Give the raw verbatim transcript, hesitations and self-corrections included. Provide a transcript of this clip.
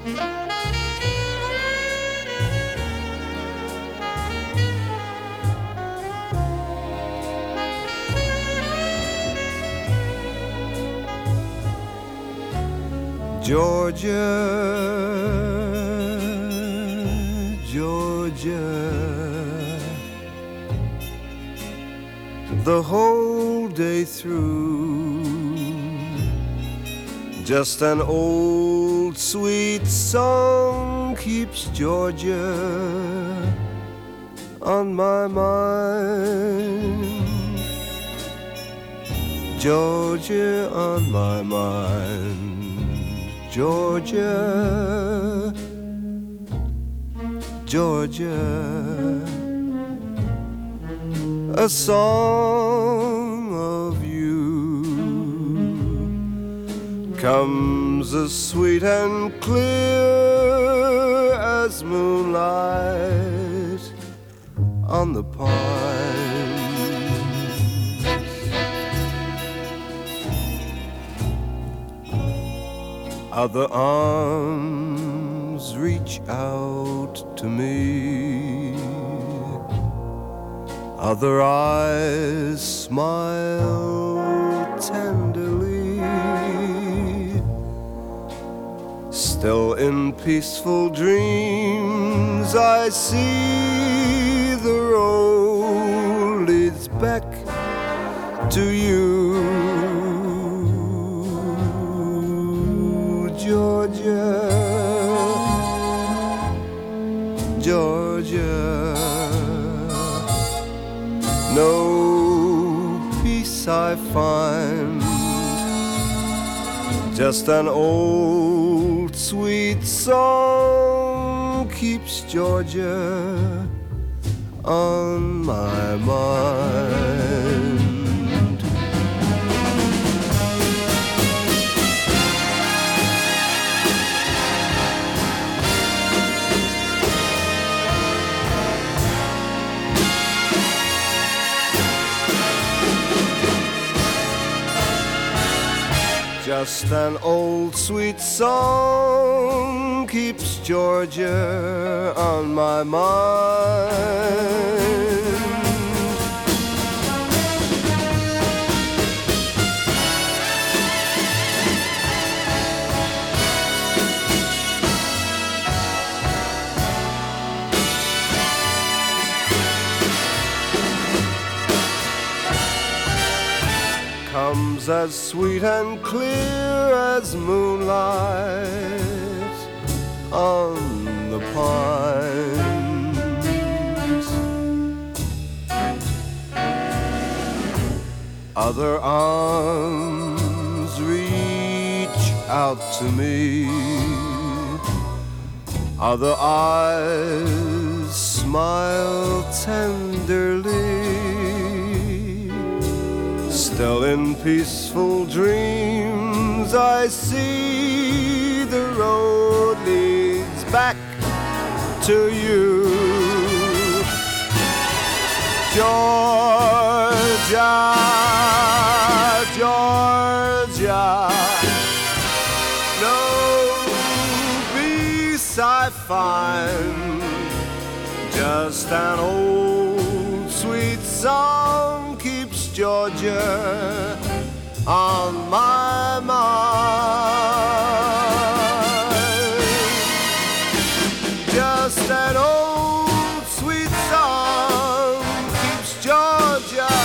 Georgia, Georgia, the whole day through, just an old sweet song keeps Georgia on my mind. Georgia on my mind. Georgia, Georgia, a song of you comes as sweet and clear as moonlight on the pine. Other arms reach out to me, other eyes smile tenderly. Still in peaceful dreams I see the road leads back to you. Georgia, Georgia, no peace I find, just an old sweet song keeps Georgia on my mind. Just an old sweet song keeps Georgia on my mind. Comes as sweet and clear as moonlight on the pines. Other arms reach out to me, other eyes smile tenderly. Still in peaceful dreams I see the road leads back to you. Georgia, Georgia, no peace I find, just an old sweet song keeps Georgia on my mind. Just an old sweet song keeps Georgia